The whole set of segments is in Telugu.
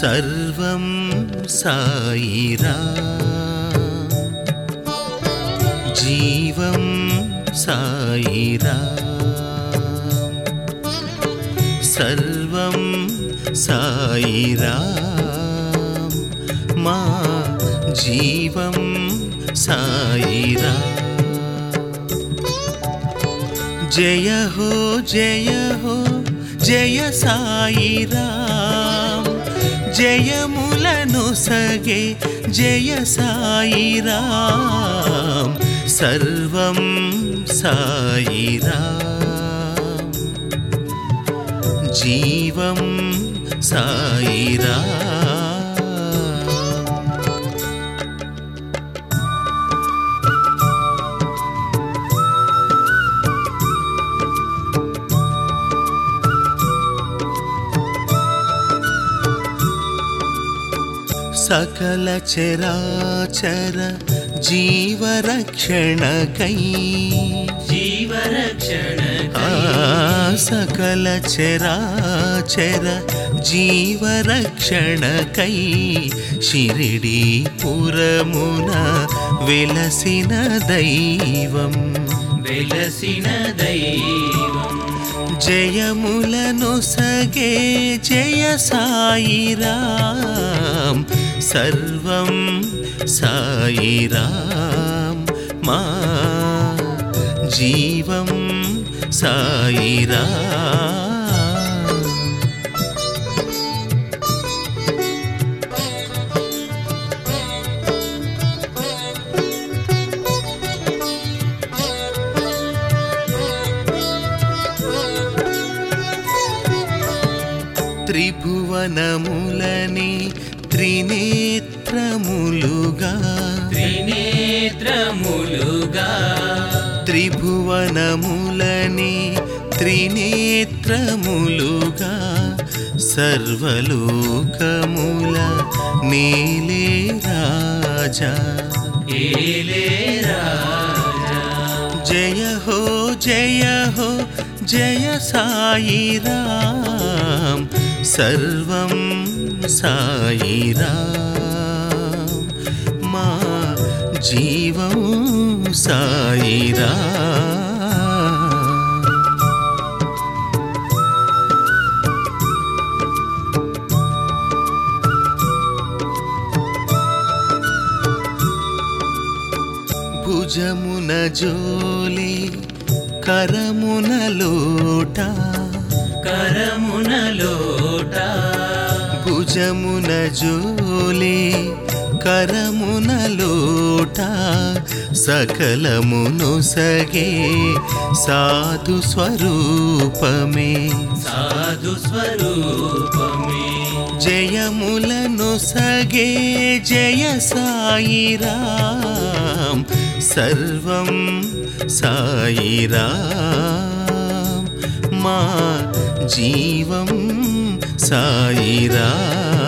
సర్వం సాయిరాం జీవం సాయిరాం సర్వం సాయిరాం మా జీవం సాయిరాం జయ హో జయ హో జయ సాయిరాం జయములను సగే జయ సాయిరాం సర్వం సాయిరాం జీవం సాయిరాం సకల చరాచర జీవరక్షణకై సకల చరాచర జీవరక్షణకై షిరిడీ పురమున వెలసిన దైవం జయములను సగే జయ సాయిరాం సర్వం సాయిరాం మా జీవం సాయిరాం త్రిభువనములని త్రినేత్రములుగా త్రిభువనములని త్రినేత్రములుగా సర్వలోకముల నేలే రాజా జయ హో జయ హో జయ సాయిరాం సర్వం సాయిరాం మా జీవం సాయిరాం భుజమున జోలి కరమున లోట భుజమున జోలి కరమున లోట సకలమును సగే సాధు స్వరూపమే జయములను సగే జయ సాయిరాం సర్వం సాయిరాం మా జీవం సాయిరాం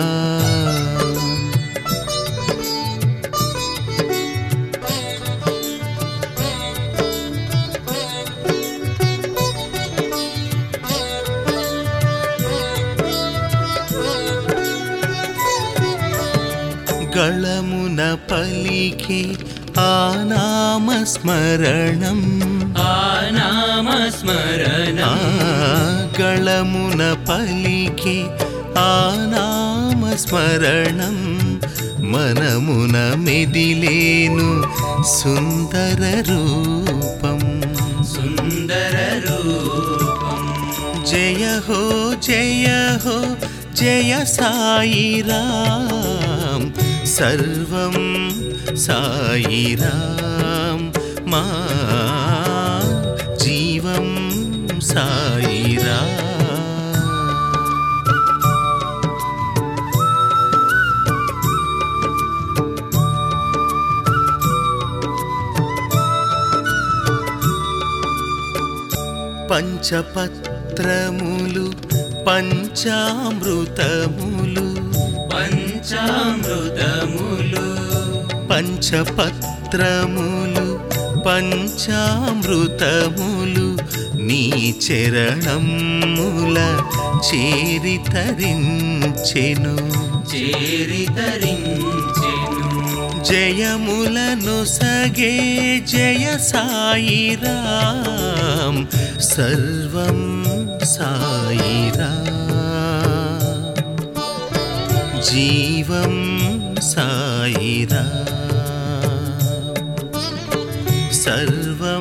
గళమున పలికి ఆ నామస్మరణం గళమున పలికి ఆ నామస్మరణం మనమున మెదిలేను సుందర రూపం జయ హో జయ హో జయ సాయిరాం సర్వం సాయిరాం మా జీవం సాయిరాం పంచపత్రములు పంచామృతములు పంచపత్రములు పంచామృతములు నీ చరణముల చేరి తరించెను చేరి తరించెను. జయములను సగే జయ సాయిరాం సర్వం సాయిరాం జీవం సాయిరాం సర్వం